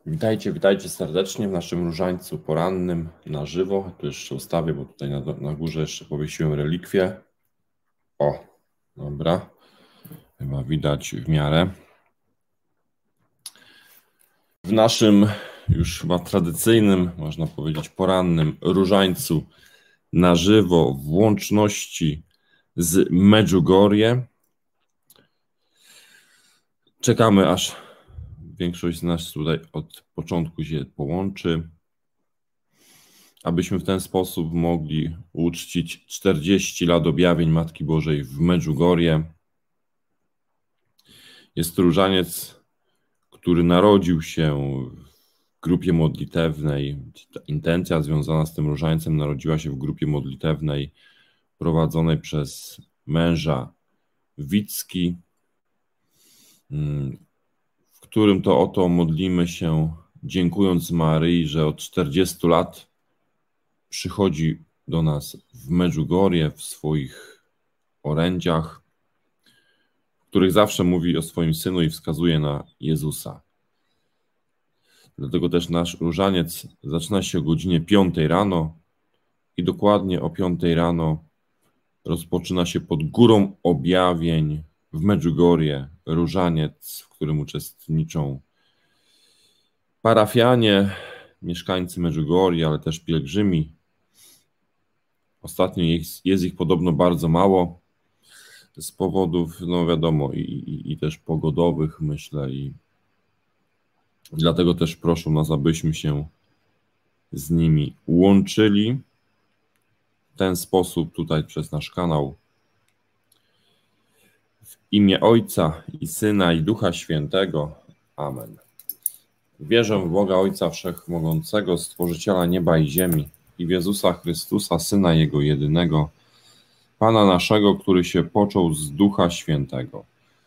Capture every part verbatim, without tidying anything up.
Witajcie, witajcie serdecznie w naszym różańcu porannym na żywo. Tu jeszcze ustawię, bo tutaj na, na górze jeszcze powiesiłem relikwie. O, dobra. Chyba widać w miarę. W naszym już chyba tradycyjnym, można powiedzieć porannym różańcu na żywo w łączności z Medjugorje. Czekamy, aż większość z nas tutaj od początku się połączy, abyśmy w ten sposób mogli uczcić czterdzieści lat objawień Matki Bożej w Medjugorje. Jest to różaniec, który narodził się w grupie modlitewnej. Ta intencja związana z tym różańcem narodziła się w grupie modlitewnej prowadzonej przez męża Wicki, w którym to oto modlimy się, dziękując Maryi, że od czterdziestu lat przychodzi do nas w Medjugorje w swoich orędziach, w których zawsze mówi o swoim Synu i wskazuje na Jezusa. Dlatego też nasz różaniec zaczyna się o godzinie piątej rano i dokładnie o piątej rano rozpoczyna się pod górą objawień w Medjugorje różaniec, w którym uczestniczą parafianie, mieszkańcy Medjugorje, ale też pielgrzymi. Ostatnio jest, jest ich podobno bardzo mało z powodów, no wiadomo, i, i, i też pogodowych, myślę, i dlatego też proszą nas, abyśmy się z nimi łączyli w ten sposób tutaj przez nasz kanał. W imię Ojca i Syna i Ducha Świętego. Amen. Wierzę w Boga Ojca Wszechmogącego, Stworzyciela nieba i ziemi, i w Jezusa Chrystusa, Syna Jego jedynego, Pana naszego, który się począł z Ducha Świętego.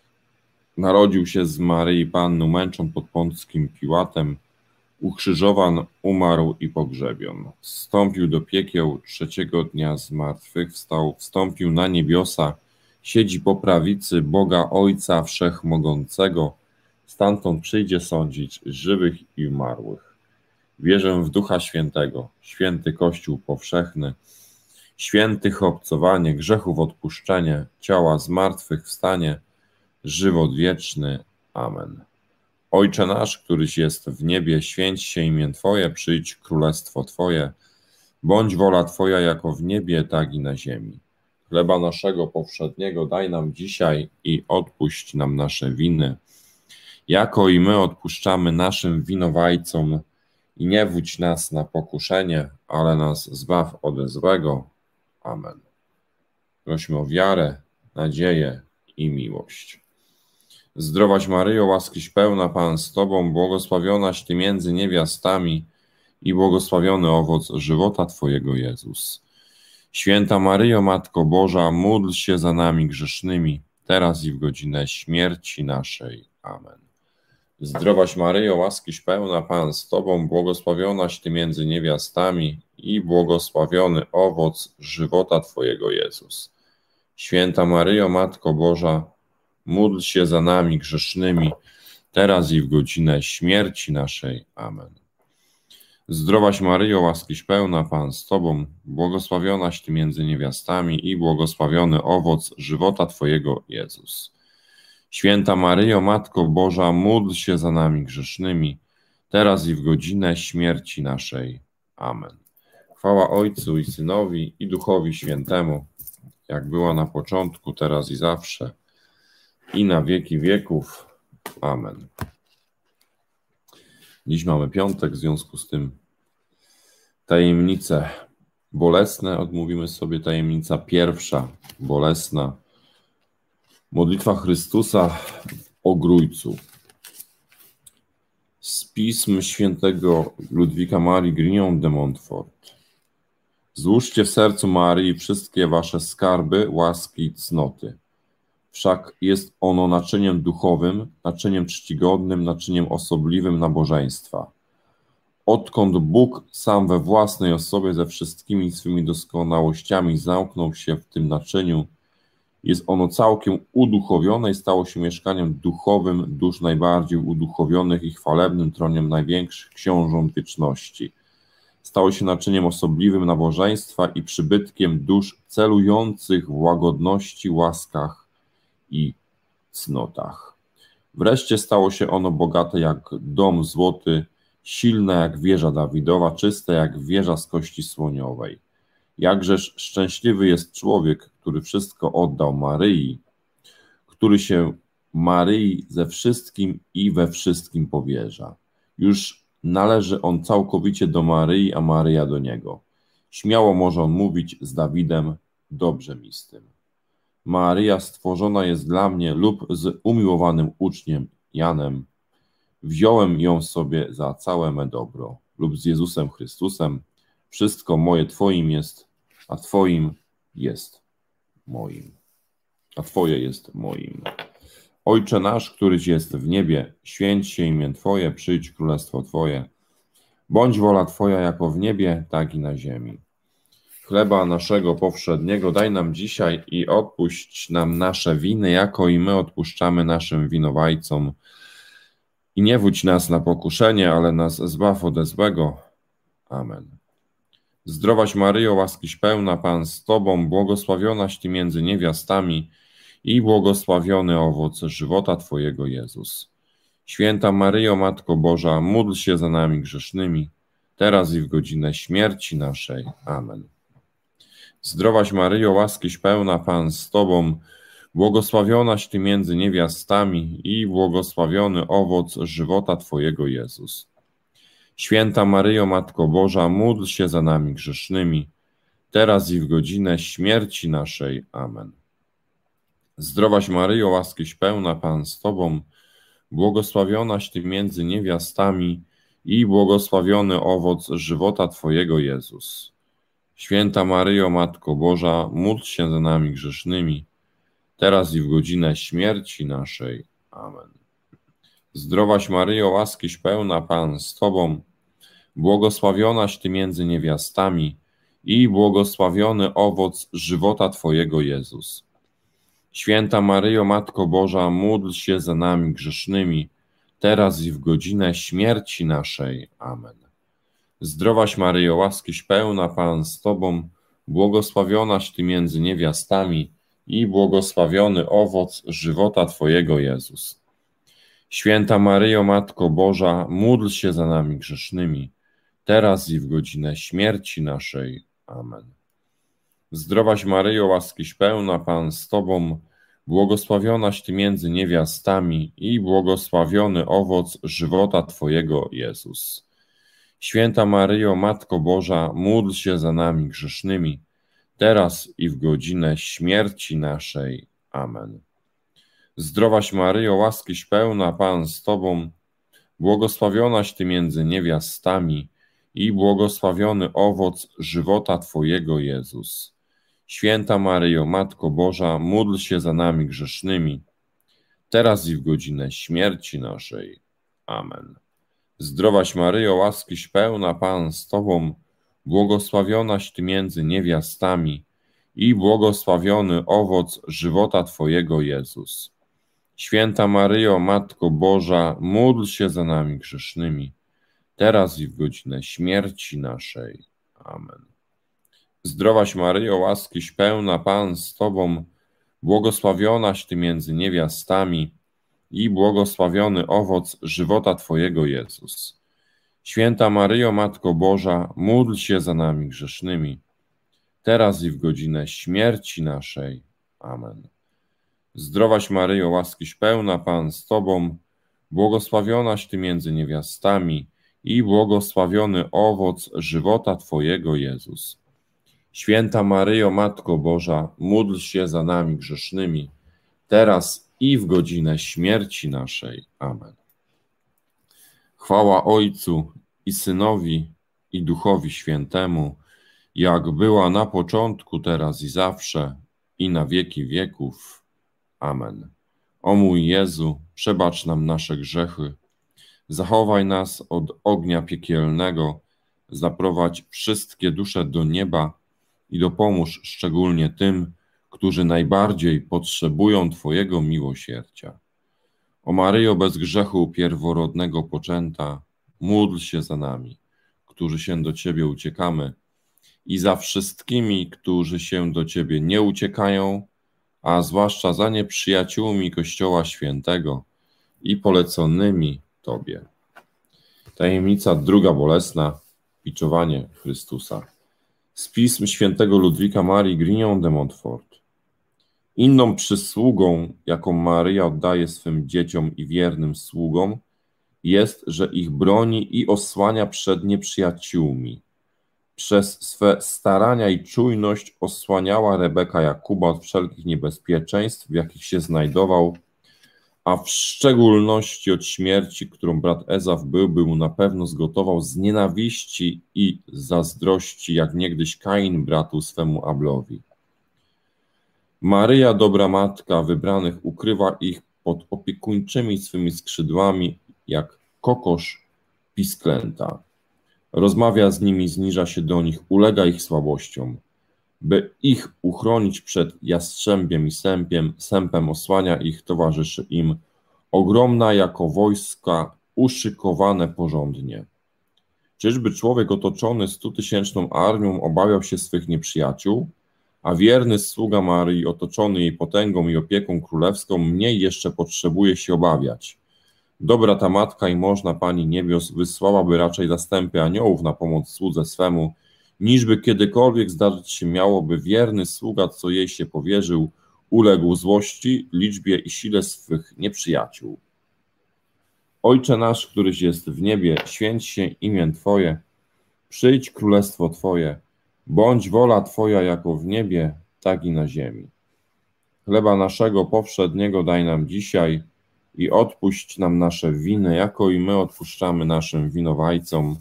Narodził się z Maryi Panny, męczon pod Pąckim Piłatem, ukrzyżowan, umarł i pogrzebion. Wstąpił do piekieł, trzeciego dnia zmartwychwstał, wstąpił na niebiosa, siedzi po prawicy Boga Ojca Wszechmogącego, stamtąd przyjdzie sądzić żywych i umarłych. Wierzę w Ducha Świętego, święty Kościół powszechny, świętych obcowanie, grzechów odpuszczenie, ciała zmartwychwstanie, żywot wieczny. Amen. Ojcze nasz, któryś jest w niebie, święć się imię Twoje, przyjdź królestwo Twoje, bądź wola Twoja jako w niebie, tak i na ziemi. Chleba naszego powszedniego daj nam dzisiaj i odpuść nam nasze winy, jako i my odpuszczamy naszym winowajcom, i nie wódź nas na pokuszenie, ale nas zbaw ode złego. Amen. Prośmy o wiarę, nadzieję i miłość. Zdrowaś Maryjo, łaskiś pełna, Pan z Tobą, błogosławionaś Ty między niewiastami i błogosławiony owoc żywota Twojego, Jezus. Święta Maryjo, Matko Boża, módl się za nami grzesznymi, teraz i w godzinę śmierci naszej. Amen. Zdrowaś Maryjo, łaskiś pełna, Pan z Tobą, błogosławionaś Ty między niewiastami i błogosławiony owoc żywota Twojego, Jezus. Święta Maryjo, Matko Boża, módl się za nami grzesznymi, teraz i w godzinę śmierci naszej. Amen. Zdrowaś Maryjo, łaskiś pełna, Pan z Tobą, błogosławionaś Ty między niewiastami i błogosławiony owoc żywota Twojego, Jezus. Święta Maryjo, Matko Boża, módl się za nami grzesznymi, teraz i w godzinę śmierci naszej. Amen. Chwała Ojcu i Synowi i Duchowi Świętemu, jak była na początku, teraz i zawsze, i na wieki wieków. Amen. Dziś mamy piątek, w związku z tym tajemnice bolesne. Odmówimy sobie tajemnica pierwsza, bolesna. Modlitwa Chrystusa w Ogrójcu. Z pism świętego Ludwika Marii Grignon de Montfort. Złóżcie w sercu Maryi wszystkie wasze skarby, łaski i cnoty. Wszak jest ono naczyniem duchowym, naczyniem czcigodnym, naczyniem osobliwym nabożeństwa. Odkąd Bóg sam we własnej osobie ze wszystkimi swymi doskonałościami zamknął się w tym naczyniu Jest ono całkiem uduchowione i stało się mieszkaniem duchowym dusz najbardziej uduchowionych i chwalebnym troniem największych książąt wieczności. Stało się naczyniem osobliwym nabożeństwa i przybytkiem dusz celujących w łagodności, łaskach i cnotach. Wreszcie stało się ono bogate jak dom złoty, silne jak wieża Dawidowa, czyste jak wieża z kości słoniowej. Jakżeż szczęśliwy jest człowiek, który wszystko oddał Maryi, który się Maryi ze wszystkim i we wszystkim powierza. Już należy on całkowicie do Maryi, a Maryja do niego. Śmiało może on mówić z Dawidem, dobrze mi z tym. Maryja stworzona jest dla mnie lub z umiłowanym uczniem Janem. Wziąłem ją sobie za całe me dobro, lub z Jezusem Chrystusem. Wszystko moje Twoim jest, a Twoim jest moim. A Twoje jest moim. Ojcze nasz, któryś jest w niebie, święć się imię Twoje, przyjdź królestwo Twoje. Bądź wola Twoja jako w niebie, tak i na ziemi. Chleba naszego powszedniego daj nam dzisiaj i odpuść nam nasze winy, jako i my odpuszczamy naszym winowajcom. I nie wódź nas na pokuszenie, ale nas zbaw ode złego. Amen. Zdrowaś Maryjo, łaskiś pełna, Pan z Tobą, błogosławionaś Ty między niewiastami i błogosławiony owoc żywota Twojego, Jezus. Święta Maryjo, Matko Boża, módl się za nami grzesznymi, teraz i w godzinę śmierci naszej. Amen. Zdrowaś Maryjo, łaskiś pełna, Pan z Tobą, błogosławionaś Ty między niewiastami i błogosławiony owoc żywota Twojego, Jezus. Święta Maryjo, Matko Boża, módl się za nami grzesznymi, teraz i w godzinę śmierci naszej. Amen. Zdrowaś Maryjo, łaskiś pełna, Pan z Tobą, błogosławionaś Ty między niewiastami i błogosławiony owoc żywota Twojego, Jezus. Święta Maryjo, Matko Boża, módl się za nami grzesznymi, teraz i w godzinę śmierci naszej. Amen. Zdrowaś Maryjo, łaskiś pełna, Pan z Tobą, błogosławionaś Ty między niewiastami i błogosławiony owoc żywota Twojego, Jezus. Święta Maryjo, Matko Boża, módl się za nami grzesznymi, teraz i w godzinę śmierci naszej. Amen. Zdrowaś Maryjo, łaskiś pełna, Pan z Tobą, błogosławionaś Ty między niewiastami i błogosławiony owoc żywota Twojego, Jezus. Święta Maryjo, Matko Boża, módl się za nami grzesznymi, teraz i w godzinę śmierci naszej. Amen. Zdrowaś Maryjo, łaskiś pełna, Pan z Tobą, błogosławionaś Ty między niewiastami i błogosławiony owoc żywota Twojego, Jezus. Święta Maryjo, Matko Boża, módl się za nami grzesznymi, teraz i w godzinę śmierci naszej. Amen. Zdrowaś Maryjo, łaskiś pełna, Pan z Tobą, błogosławionaś Ty między niewiastami i błogosławiony owoc żywota Twojego, Jezus. Święta Maryjo, Matko Boża, módl się za nami grzesznymi, teraz i w godzinę śmierci naszej. Amen. Zdrowaś Maryjo, łaskiś pełna, Pan z Tobą, błogosławionaś Ty między niewiastami i błogosławiony owoc żywota Twojego, Jezus. Święta Maryjo, Matko Boża, módl się za nami grzesznymi, teraz i w godzinę śmierci naszej. Amen. Zdrowaś Maryjo, łaskiś pełna, Pan z Tobą, błogosławionaś Ty między niewiastami i błogosławiony owoc żywota Twojego, Jezus. Święta Maryjo, Matko Boża, módl się za nami grzesznymi, teraz i w godzinę śmierci naszej. Amen. Zdrowaś Maryjo, łaskiś pełna, Pan z Tobą, błogosławionaś Ty między niewiastami i błogosławiony owoc żywota Twojego, Jezus. Święta Maryjo, Matko Boża, módl się za nami grzesznymi, teraz i w godzinę śmierci naszej. Amen. Chwała Ojcu i Synowi, i Duchowi Świętemu, jak była na początku, teraz i zawsze, i na wieki wieków. Amen. O mój Jezu, przebacz nam nasze grzechy, zachowaj nas od ognia piekielnego, zaprowadź wszystkie dusze do nieba i dopomóż szczególnie tym, którzy najbardziej potrzebują Twojego miłosierdzia. O Maryjo bez grzechu pierworodnego poczęta, módl się za nami, którzy się do Ciebie uciekamy, i za wszystkimi, którzy się do Ciebie nie uciekają, a zwłaszcza za nieprzyjaciółmi Kościoła Świętego i poleconymi Tobie. Tajemnica druga bolesna, biczowanie Chrystusa. Z pism świętego Ludwika Marii Grignon de Montfort. Inną przysługą, jaką Maryja oddaje swym dzieciom i wiernym sługom, jest, że ich broni i osłania przed nieprzyjaciółmi. Przez swe starania i czujność osłaniała Rebeka Jakuba od wszelkich niebezpieczeństw, w jakich się znajdował, a w szczególności od śmierci, którą brat Ezaw byłby mu na pewno zgotował z nienawiści i zazdrości, jak niegdyś Kain bratu swemu Ablowi. Maryja, dobra matka wybranych, ukrywa ich pod opiekuńczymi swymi skrzydłami, jak kokosz pisklęta. Rozmawia z nimi, zniża się do nich, ulega ich słabościom. By ich uchronić przed jastrzębiem i sępiem, sępem osłania ich, towarzyszy im, ogromna jako wojska, uszykowane porządnie. Czyżby człowiek otoczony stutysięczną armią obawiał się swych nieprzyjaciół, a wierny sługa Maryi, otoczony jej potęgą i opieką królewską, mniej jeszcze potrzebuje się obawiać. Dobra ta matka i można Pani niebios wysłałaby raczej zastępy aniołów na pomoc słudze swemu, niżby kiedykolwiek zdarzyć się miałoby wierny sługa, co jej się powierzył, uległ złości, liczbie i sile swych nieprzyjaciół. Ojcze nasz, któryś jest w niebie, święć się imię Twoje, przyjdź królestwo Twoje, bądź wola Twoja jako w niebie, tak i na ziemi. Chleba naszego powszedniego daj nam dzisiaj i odpuść nam nasze winy, jako i my odpuszczamy naszym winowajcom.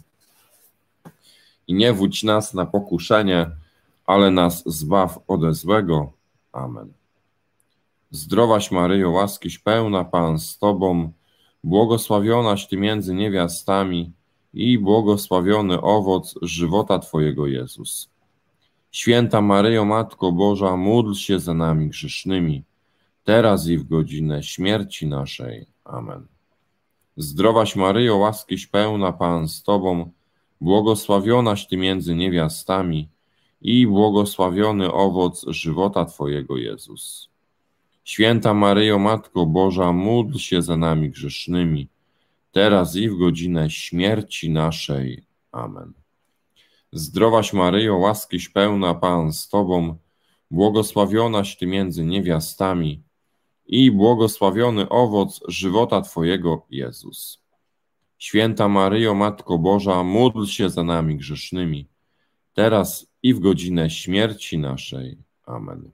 I nie wódź nas na pokuszenie, ale nas zbaw ode złego. Amen. Zdrowaś Maryjo, łaskiś pełna, Pan z Tobą, błogosławionaś Ty między niewiastami i błogosławiony owoc żywota Twojego, Jezus. Święta Maryjo, Matko Boża, módl się za nami grzesznymi, teraz i w godzinę śmierci naszej. Amen. Zdrowaś Maryjo, łaskiś pełna, Pan z Tobą, błogosławionaś Ty między niewiastami i błogosławiony owoc żywota Twojego, Jezus. Święta Maryjo, Matko Boża, módl się za nami grzesznymi, teraz i w godzinę śmierci naszej. Amen. Zdrowaś Maryjo, łaskiś pełna, Pan z Tobą, błogosławionaś Ty między niewiastami i błogosławiony owoc żywota Twojego, Jezus. Święta Maryjo, Matko Boża, módl się za nami grzesznymi, teraz i w godzinę śmierci naszej. Amen.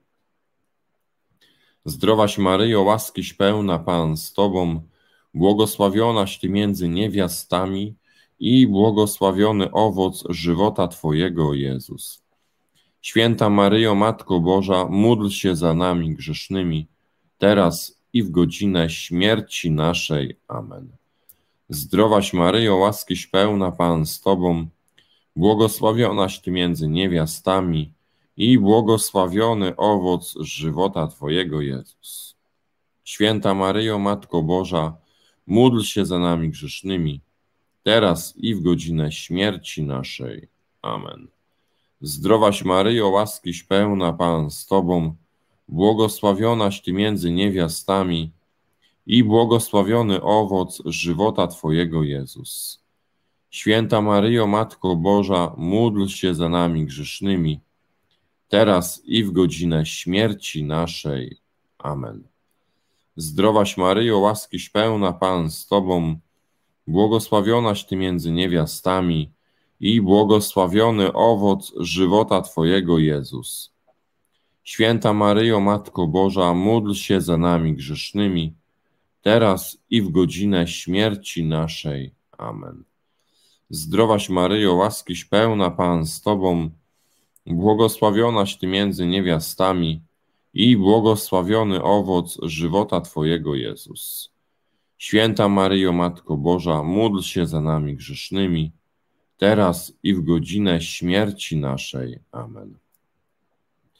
Zdrowaś Maryjo, łaskiś pełna, Pan z Tobą, błogosławionaś Ty między niewiastami i błogosławiony owoc żywota Twojego, Jezus. Święta Maryjo, Matko Boża, módl się za nami grzesznymi, teraz i w godzinę śmierci naszej. Amen. Zdrowaś Maryjo, łaskiś pełna, Pan z Tobą, błogosławionaś Ty między niewiastami i błogosławiony owoc żywota Twojego, Jezus. Święta Maryjo, Matko Boża, módl się za nami grzesznymi, teraz i w godzinę śmierci naszej. Amen. Zdrowaś Maryjo, łaskiś pełna, Pan z Tobą, błogosławionaś Ty między niewiastami i błogosławiony owoc żywota Twojego, Jezus. Święta Maryjo, Matko Boża, módl się za nami grzesznymi, teraz i w godzinę śmierci naszej. Amen. Zdrowaś Maryjo, łaskiś pełna, Pan z Tobą, błogosławionaś Ty między niewiastami i błogosławiony owoc żywota Twojego, Jezus. Święta Maryjo, Matko Boża, módl się za nami grzesznymi, teraz i w godzinę śmierci naszej. Amen. Zdrowaś Maryjo, łaskiś pełna, Pan z Tobą, błogosławionaś Ty między niewiastami i błogosławiony owoc żywota Twojego, Jezus. Święta Maryjo, Matko Boża, módl się za nami grzesznymi, teraz i w godzinę śmierci naszej. Amen.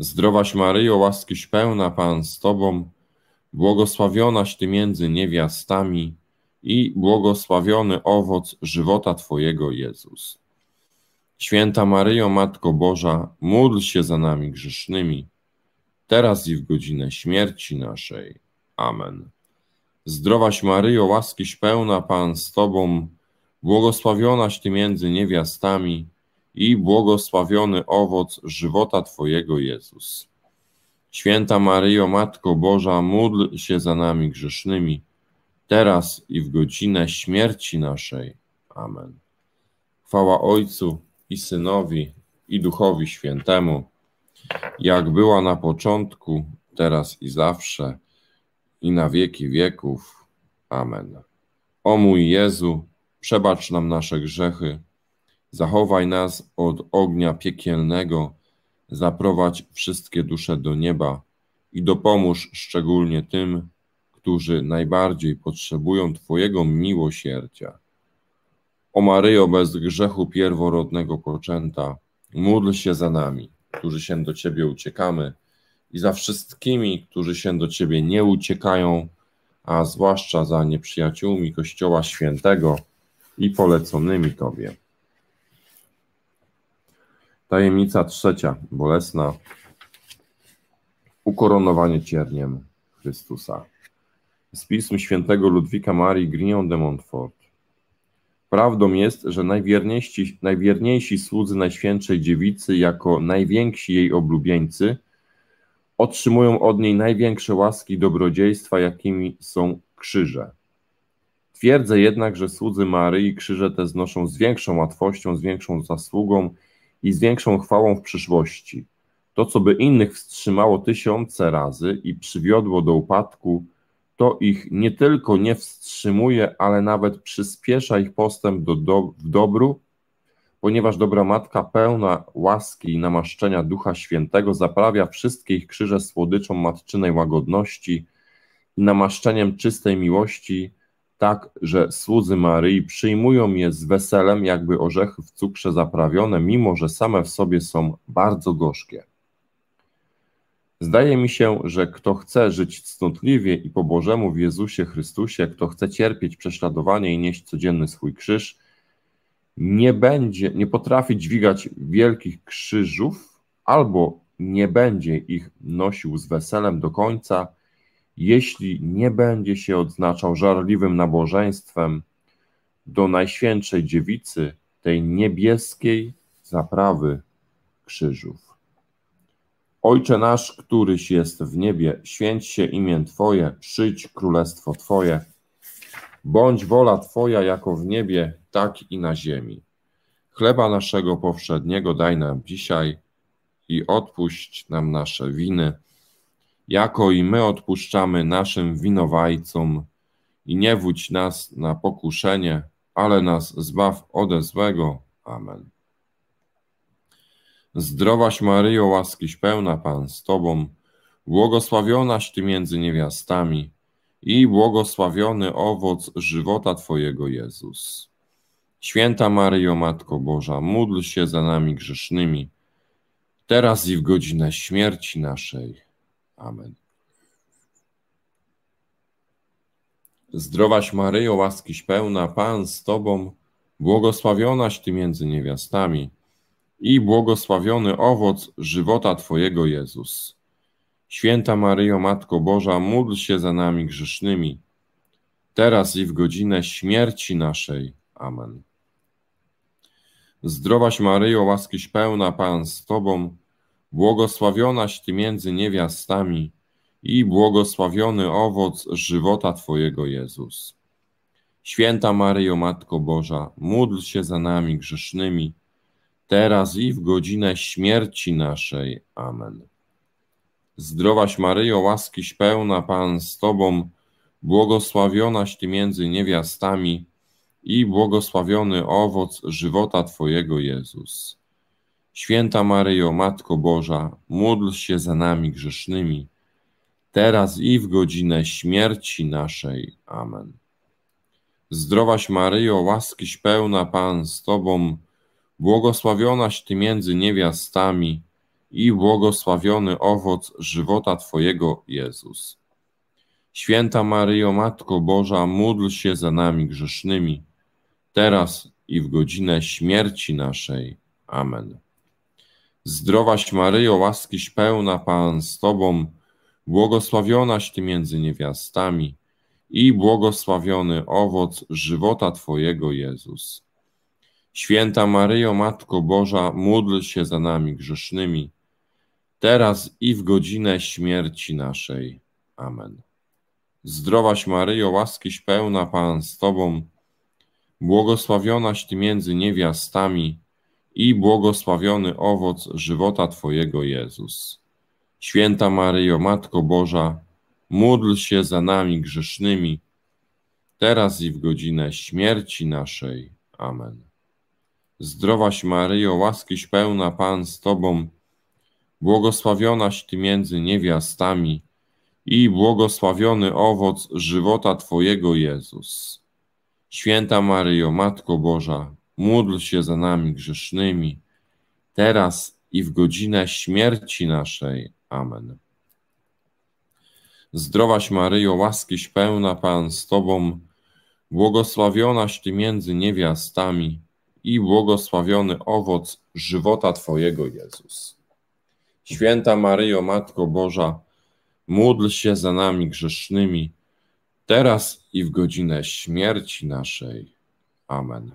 Zdrowaś Maryjo, łaskiś pełna, Pan z Tobą, błogosławionaś Ty między niewiastami i błogosławiony owoc żywota Twojego, Jezus. Święta Maryjo, Matko Boża, módl się za nami grzesznymi, teraz i w godzinę śmierci naszej. Amen. Zdrowaś Maryjo, łaskiś pełna, Pan z Tobą, błogosławionaś Ty między niewiastami i błogosławiony owoc żywota Twojego, Jezus. Święta Maryjo, Matko Boża, módl się za nami grzesznymi, teraz i w godzinę śmierci naszej. Amen. Chwała Ojcu i Synowi, i Duchowi Świętemu, jak była na początku, teraz i zawsze, i na wieki wieków. Amen. O mój Jezu, przebacz nam nasze grzechy, zachowaj nas od ognia piekielnego, zaprowadź wszystkie dusze do nieba i dopomóż szczególnie tym, którzy najbardziej potrzebują Twojego miłosierdzia. O Maryjo, bez grzechu pierworodnego poczęta, módl się za nami, którzy się do Ciebie uciekamy, i za wszystkimi, którzy się do Ciebie nie uciekają, a zwłaszcza za nieprzyjaciółmi Kościoła Świętego i poleconymi Tobie. Tajemnica trzecia, bolesna. Ukoronowanie cierniem Chrystusa. Z pism świętego Ludwika Marii Grignon de Montfort. Prawdą jest, że najwierniejsi, najwierniejsi słudzy Najświętszej Dziewicy, jako najwięksi jej oblubieńcy, otrzymują od niej największe łaski i dobrodziejstwa, jakimi są krzyże. Twierdzę jednak, że słudzy Maryi krzyże te znoszą z większą łatwością, z większą zasługą i z większą chwałą w przyszłości. To, co by innych wstrzymało tysiące razy i przywiodło do upadku, to ich nie tylko nie wstrzymuje, ale nawet przyspiesza ich postęp do, do, w dobru, ponieważ dobra Matka pełna łaski i namaszczenia Ducha Świętego zaprawia wszystkie ich krzyże słodyczą matczynej łagodności i namaszczeniem czystej miłości, tak, że słudzy Maryi przyjmują je z weselem, jakby orzechy w cukrze zaprawione, mimo że same w sobie są bardzo gorzkie. Zdaje mi się, że kto chce żyć cnotliwie i po Bożemu w Jezusie Chrystusie, kto chce cierpieć prześladowanie i nieść codzienny swój krzyż, nie będzie, nie potrafi dźwigać wielkich krzyżów, albo nie będzie ich nosił z weselem do końca, jeśli nie będzie się odznaczał żarliwym nabożeństwem do Najświętszej Dziewicy, tej niebieskiej zaprawy krzyżów. Ojcze nasz, któryś jest w niebie, święć się imię Twoje, przyjdź królestwo Twoje, bądź wola Twoja jako w niebie, tak i na ziemi. Chleba naszego powszedniego daj nam dzisiaj i odpuść nam nasze winy, jako i my odpuszczamy naszym winowajcom, i nie wódź nas na pokuszenie, ale nas zbaw ode złego. Amen. Zdrowaś Maryjo, łaskiś pełna, Pan z Tobą, błogosławionaś Ty między niewiastami i błogosławiony owoc żywota Twojego, Jezus. Święta Maryjo, Matko Boża, módl się za nami grzesznymi, teraz i w godzinę śmierci naszej. Amen. Zdrowaś Maryjo, łaskiś pełna, Pan z Tobą, błogosławionaś Ty między niewiastami i błogosławiony owoc żywota Twojego, Jezus. Święta Maryjo, Matko Boża, módl się za nami grzesznymi, teraz i w godzinę śmierci naszej. Amen. Zdrowaś Maryjo, łaskiś pełna, Pan z Tobą, błogosławionaś Ty między niewiastami i błogosławiony owoc żywota Twojego, Jezus. Święta Maryjo, Matko Boża, módl się za nami grzesznymi, teraz i w godzinę śmierci naszej. Amen. Zdrowaś Maryjo, łaskiś pełna, Pan z Tobą, błogosławionaś Ty między niewiastami i błogosławiony owoc żywota Twojego, Jezus. Święta Maryjo, Matko Boża, módl się za nami grzesznymi, teraz i w godzinę śmierci naszej. Amen. Zdrowaś Maryjo, łaskiś pełna, Pan z Tobą, błogosławionaś Ty między niewiastami i błogosławiony owoc żywota Twojego, Jezus. Święta Maryjo, Matko Boża, módl się za nami grzesznymi, teraz i w godzinę śmierci naszej. Amen. Zdrowaś Maryjo, łaskiś pełna, Pan z Tobą, błogosławionaś Ty między niewiastami i błogosławiony owoc żywota Twojego, Jezus. Święta Maryjo, Matko Boża, módl się za nami grzesznymi, teraz i w godzinę śmierci naszej. Amen. Zdrowaś Maryjo, łaskiś pełna, Pan z Tobą, błogosławionaś Ty między niewiastami i błogosławiony owoc żywota Twojego, Jezus. Święta Maryjo, Matko Boża, módl się za nami grzesznymi, teraz i w godzinę śmierci naszej. Amen. Zdrowaś Maryjo, łaskiś pełna, Pan z Tobą, błogosławionaś Ty między niewiastami i błogosławiony owoc żywota Twojego, Jezus. Święta Maryjo, Matko Boża, módl się za nami grzesznymi, teraz i w godzinę śmierci naszej. Amen. Zdrowaś Maryjo, łaskiś pełna, Pan z Tobą, błogosławionaś Ty między niewiastami i błogosławiony owoc żywota Twojego, Jezus. Święta Maryjo, Matko Boża, módl się za nami grzesznymi, teraz i w godzinę śmierci naszej. Amen.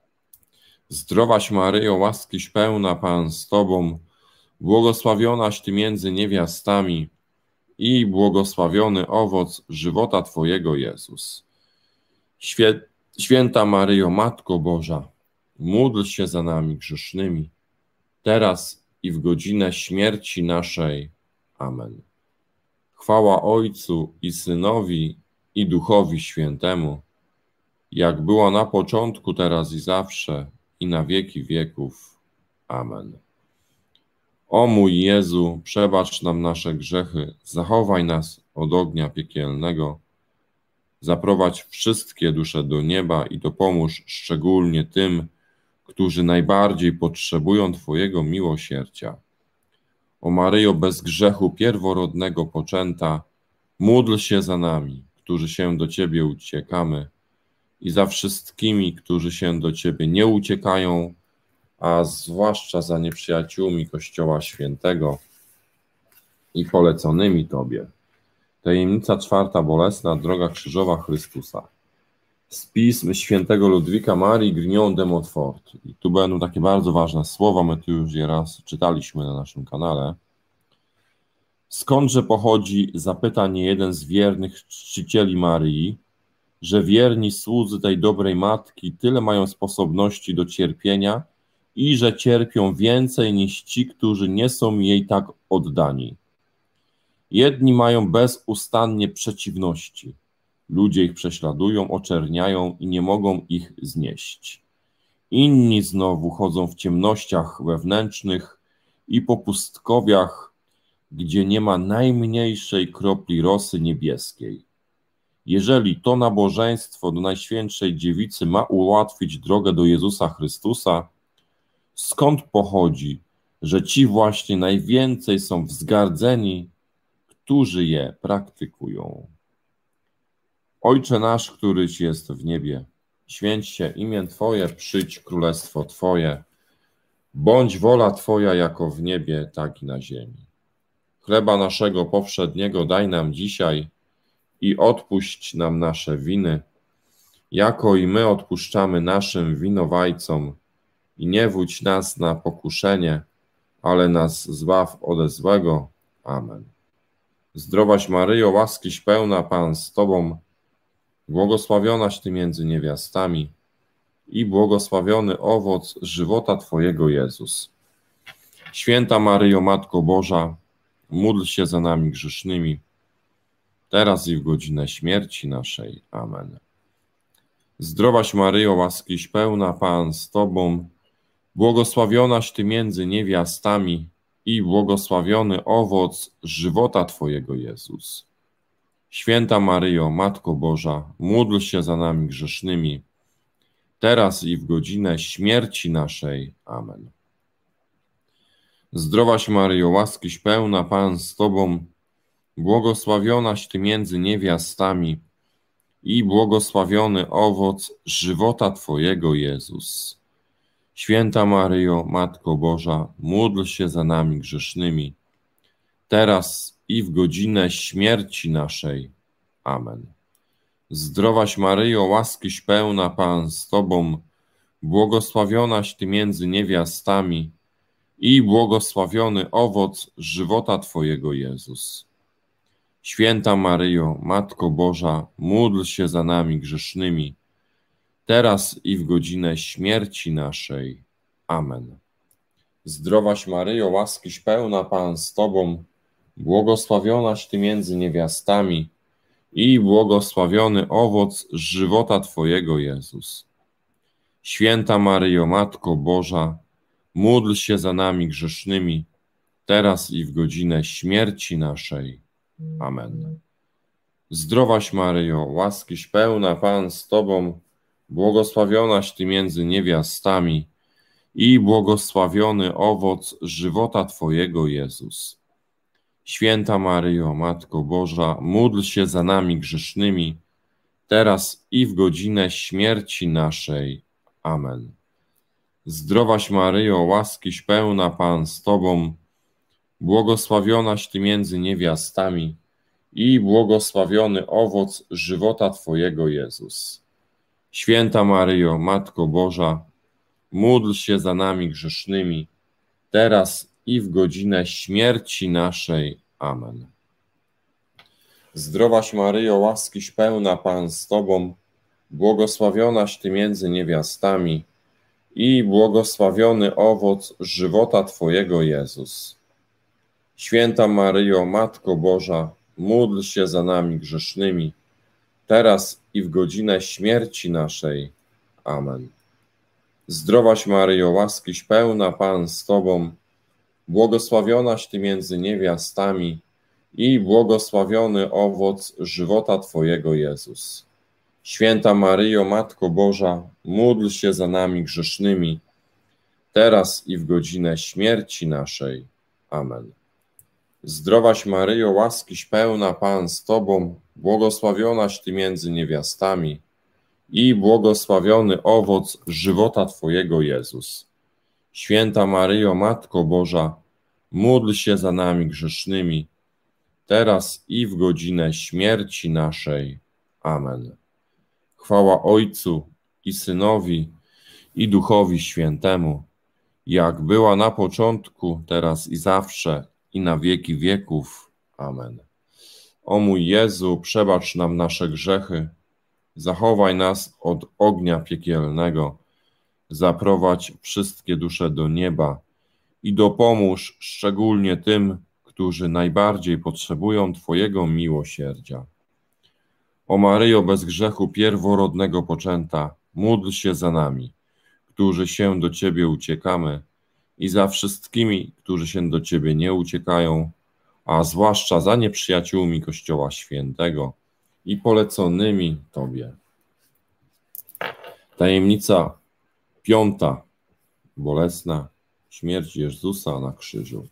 Zdrowaś Maryjo, łaskiś pełna, Pan z Tobą, błogosławionaś Ty między niewiastami i błogosławiony owoc żywota Twojego, Jezus. Świe... Święta Maryjo, Matko Boża, módl się za nami grzesznymi, teraz i w godzinę śmierci naszej. Amen. Chwała Ojcu i Synowi, i Duchowi Świętemu, jak była na początku, teraz i zawsze, i na wieki wieków. Amen. O mój Jezu, przebacz nam nasze grzechy, zachowaj nas od ognia piekielnego, zaprowadź wszystkie dusze do nieba i dopomóż szczególnie tym, którzy najbardziej potrzebują Twojego miłosierdzia. O Maryjo, bez grzechu pierworodnego poczęta, módl się za nami, którzy się do Ciebie uciekamy, i za wszystkimi, którzy się do Ciebie nie uciekają, a zwłaszcza za nieprzyjaciółmi Kościoła Świętego i poleconymi Tobie. Tajemnica czwarta bolesna, droga krzyżowa Chrystusa. Z pism świętego Ludwika Marii Grignon de Montfort. I tu będą takie bardzo ważne słowa, my tu już je raz czytaliśmy na naszym kanale. Skądże pochodzi, zapyta niejeden z wiernych czcicieli Maryi, że wierni słudzy tej dobrej Matki tyle mają sposobności do cierpienia i że cierpią więcej niż ci, którzy nie są jej tak oddani. Jedni mają bezustannie przeciwności. Ludzie ich prześladują, oczerniają i nie mogą ich znieść. Inni znowu chodzą w ciemnościach wewnętrznych i po pustkowiach, gdzie nie ma najmniejszej kropli rosy niebieskiej. Jeżeli to nabożeństwo do Najświętszej Dziewicy ma ułatwić drogę do Jezusa Chrystusa, skąd pochodzi, że ci właśnie najwięcej są wzgardzeni, którzy je praktykują? Ojcze nasz, któryś jest w niebie, święć się imię Twoje, przyjdź królestwo Twoje, bądź wola Twoja jako w niebie, tak i na ziemi. Chleba naszego powszedniego daj nam dzisiaj i odpuść nam nasze winy, jako i my odpuszczamy naszym winowajcom, i nie wódź nas na pokuszenie, ale nas zbaw ode złego. Amen. Zdrowaś Maryjo, łaskiś pełna, Pan z Tobą, błogosławionaś Ty między niewiastami i błogosławiony owoc żywota Twojego, Jezus. Święta Maryjo, Matko Boża, módl się za nami grzesznymi, teraz i w godzinę śmierci naszej. Amen. Zdrowaś Maryjo, łaskiś pełna, Pan z Tobą, błogosławionaś Ty między niewiastami i błogosławiony owoc żywota Twojego, Jezus. Święta Maryjo, Matko Boża, módl się za nami grzesznymi, teraz i w godzinę śmierci naszej. Amen. Zdrowaś Maryjo, łaskiś pełna, Pan z Tobą, błogosławionaś Ty między niewiastami i błogosławiony owoc żywota Twojego, Jezus. Święta Maryjo, Matko Boża, módl się za nami grzesznymi, teraz i w godzinę śmierci naszej. Amen. Zdrowaś Maryjo, łaskiś pełna, Pan z Tobą, błogosławionaś Ty między niewiastami i błogosławiony owoc żywota Twojego, Jezus. Święta Maryjo, Matko Boża, módl się za nami grzesznymi, teraz i w godzinę śmierci naszej. Amen. Zdrowaś Maryjo, łaskiś pełna, Pan z Tobą, błogosławionaś Ty między niewiastami i błogosławiony owoc żywota Twojego, Jezus. Święta Maryjo, Matko Boża, módl się za nami grzesznymi, teraz i w godzinę śmierci naszej. Amen. Zdrowaś Maryjo, łaskiś pełna, Pan z Tobą, błogosławionaś Ty między niewiastami i błogosławiony owoc żywota Twojego, Jezus. Święta Maryjo, Matko Boża, módl się za nami grzesznymi, teraz i w godzinę śmierci naszej. Amen. Zdrowaś Maryjo, łaskiś pełna, Pan z Tobą, błogosławionaś Ty między niewiastami i błogosławiony owoc żywota Twojego, Jezus. Święta Maryjo, Matko Boża, módl się za nami grzesznymi, teraz i w godzinę śmierci naszej. Amen. Zdrowaś Maryjo, łaskiś pełna, Pan z Tobą, błogosławionaś Ty między niewiastami i błogosławiony owoc żywota Twojego, Jezus. Święta Maryjo, Matko Boża, módl się za nami grzesznymi, teraz i w godzinę śmierci naszej. Amen. Zdrowaś Maryjo, łaskiś pełna, Pan z Tobą, błogosławionaś Ty między niewiastami i błogosławiony owoc żywota Twojego, Jezus. Święta Maryjo, Matko Boża, módl się za nami grzesznymi, teraz i w godzinę śmierci naszej. Amen. Zdrowaś Maryjo, łaskiś pełna, Pan z Tobą, błogosławionaś Ty między niewiastami i błogosławiony owoc żywota Twojego, Jezus. Święta Maryjo, Matko Boża, módl się za nami grzesznymi, teraz i w godzinę śmierci naszej. Amen. Chwała Ojcu i Synowi, i Duchowi Świętemu, jak była na początku, teraz i zawsze, i na wieki wieków. Amen. O mój Jezu, przebacz nam nasze grzechy, zachowaj nas od ognia piekielnego, zaprowadź wszystkie dusze do nieba i dopomóż szczególnie tym, którzy najbardziej potrzebują Twojego miłosierdzia. O Maryjo, bez grzechu pierworodnego poczęta, módl się za nami, którzy się do Ciebie uciekamy, i za wszystkimi, którzy się do Ciebie nie uciekają, a zwłaszcza za nieprzyjaciółmi Kościoła Świętego i poleconymi Tobie. Tajemnica piąta, bolesna, śmierć Jezusa na krzyżu.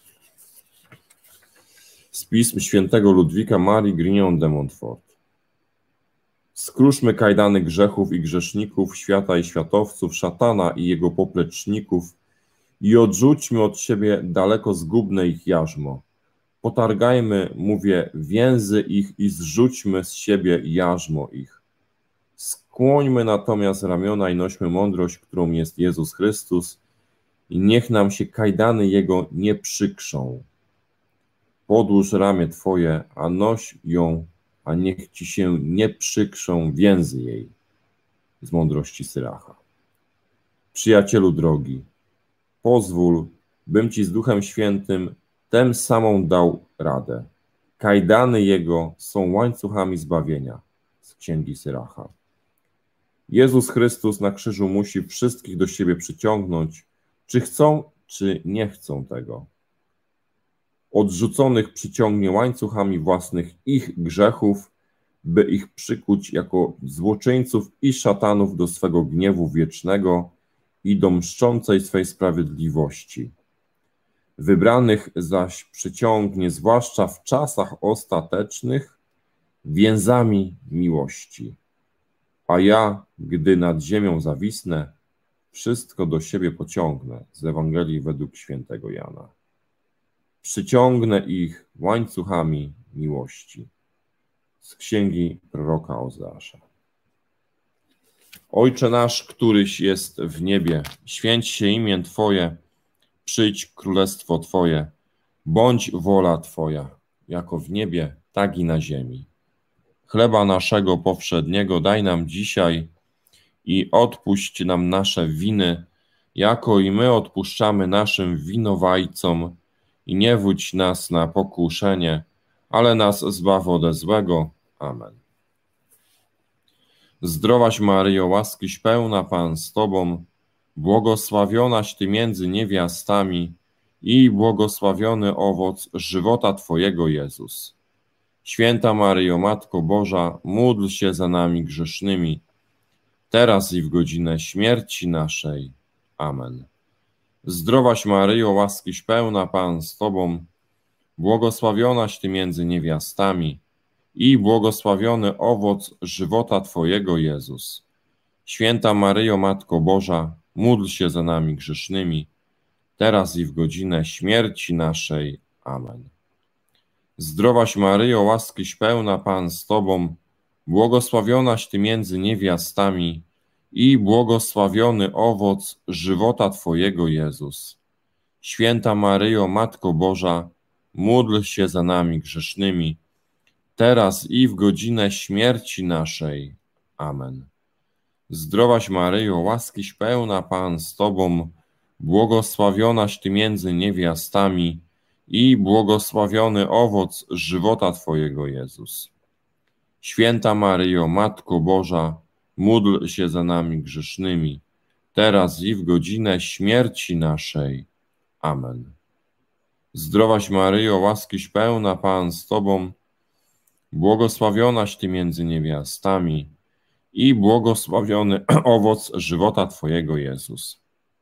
Z pism świętego Ludwika Marii Grignon de Montfort. Skruszmy kajdany grzechów i grzeszników, świata i światowców, szatana i jego popleczników i odrzućmy od siebie daleko zgubne ich jarzmo. Potargajmy, mówię, więzy ich i zrzućmy z siebie jarzmo ich. Skłońmy natomiast ramiona i nośmy mądrość, którą jest Jezus Chrystus, i niech nam się kajdany Jego nie przykrzą. Podłóż ramię Twoje, a noś ją, a niech Ci się nie przykrzą więzy jej. Z mądrości Syracha. Przyjacielu drogi, pozwól, bym Ci z Duchem Świętym tem samą dał radę. Kajdany Jego są łańcuchami zbawienia. Z księgi Syracha. Jezus Chrystus na krzyżu musi wszystkich do siebie przyciągnąć, czy chcą, czy nie chcą tego. Odrzuconych przyciągnie łańcuchami własnych ich grzechów, by ich przykuć jako złoczyńców i szatanów do swego gniewu wiecznego i do mszczącej swej sprawiedliwości. Wybranych zaś przyciągnie, zwłaszcza w czasach ostatecznych, więzami miłości. A ja, gdy nad ziemią zawisnę, wszystko do siebie pociągnę. Z Ewangelii według świętego Jana. Przyciągnę ich łańcuchami miłości. Z księgi proroka Ozeasza. Ojcze nasz, któryś jest w niebie, święć się imię Twoje, przyjdź królestwo Twoje, bądź wola Twoja, jako w niebie, tak i na ziemi. Chleba naszego powszedniego daj nam dzisiaj i odpuść nam nasze winy, jako i my odpuszczamy naszym winowajcom, i nie wódź nas na pokuszenie, ale nas zbaw ode złego. Amen. Zdrowaś Maryjo, łaskiś pełna, Pan z Tobą, błogosławionaś Ty między niewiastami i błogosławiony owoc żywota Twojego, Jezus. Święta Maryjo, Matko Boża, módl się za nami grzesznymi, teraz i w godzinę śmierci naszej. Amen. Zdrowaś Maryjo, łaskiś pełna, Pan z Tobą, błogosławionaś Ty między niewiastami i błogosławiony owoc żywota Twojego, Jezus. Święta Maryjo, Matko Boża, módl się za nami grzesznymi, teraz i w godzinę śmierci naszej. Amen. Zdrowaś Maryjo, łaskiś pełna, Pan z Tobą, błogosławionaś Ty między niewiastami i błogosławiony owoc żywota Twojego, Jezus. Święta Maryjo, Matko Boża, módl się za nami grzesznymi, teraz i w godzinę śmierci naszej. Amen. Zdrowaś Maryjo, łaskiś pełna, Pan z Tobą, błogosławionaś Ty między niewiastami i błogosławiony owoc żywota Twojego, Jezus. Święta Maryjo, Matko Boża, módl się za nami grzesznymi, teraz i w godzinę śmierci naszej. Amen. Zdrowaś Maryjo, łaskiś pełna, Pan z Tobą, błogosławionaś Ty między niewiastami i błogosławiony owoc żywota Twojego, Jezus.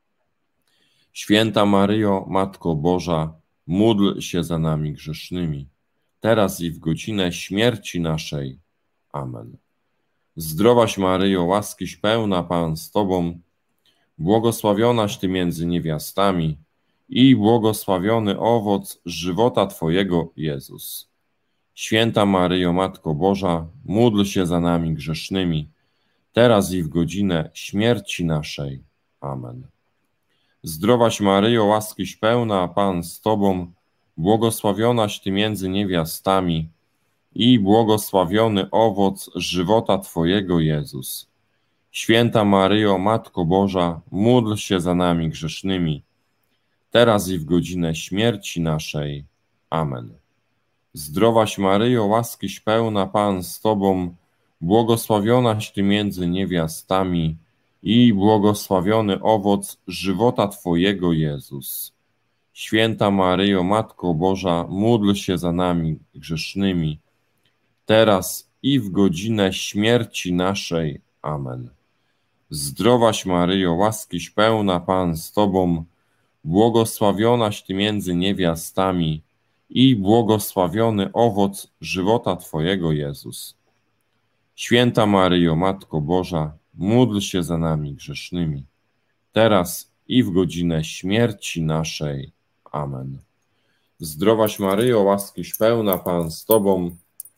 Święta Maryjo, Matko Boża, módl się za nami grzesznymi, teraz i w godzinę śmierci naszej. Amen. Zdrowaś Maryjo, łaskiś pełna, Pan z Tobą, błogosławionaś Ty między niewiastami i błogosławiony owoc żywota Twojego, Jezus. Święta Maryjo, Matko Boża, módl się za nami grzesznymi, teraz i w godzinę śmierci naszej. Amen. Zdrowaś Maryjo, łaskiś pełna, Pan z Tobą, błogosławionaś Ty między niewiastami i błogosławiony owoc żywota Twojego, Jezus. Święta Maryjo, Matko Boża, módl się za nami grzesznymi, teraz i w godzinę śmierci naszej. Amen. Zdrowaś Maryjo, łaskiś pełna, Pan z Tobą, błogosławionaś Ty między niewiastami i błogosławiony owoc żywota Twojego, Jezus. Święta Maryjo, Matko Boża, módl się za nami grzesznymi, teraz i w godzinę śmierci naszej. Amen. Zdrowaś Maryjo, łaskiś pełna, Pan z Tobą, błogosławionaś Ty między niewiastami i błogosławiony owoc żywota Twojego, Jezus. Święta Maryjo, Matko Boża, módl się za nami grzesznymi, teraz i w godzinę śmierci naszej. Amen. Zdrowaś Maryjo, łaskiś pełna, Pan z Tobą,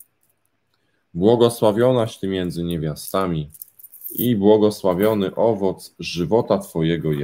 błogosławionaś Ty między niewiastami i błogosławiony owoc żywota Twojego, Jezus.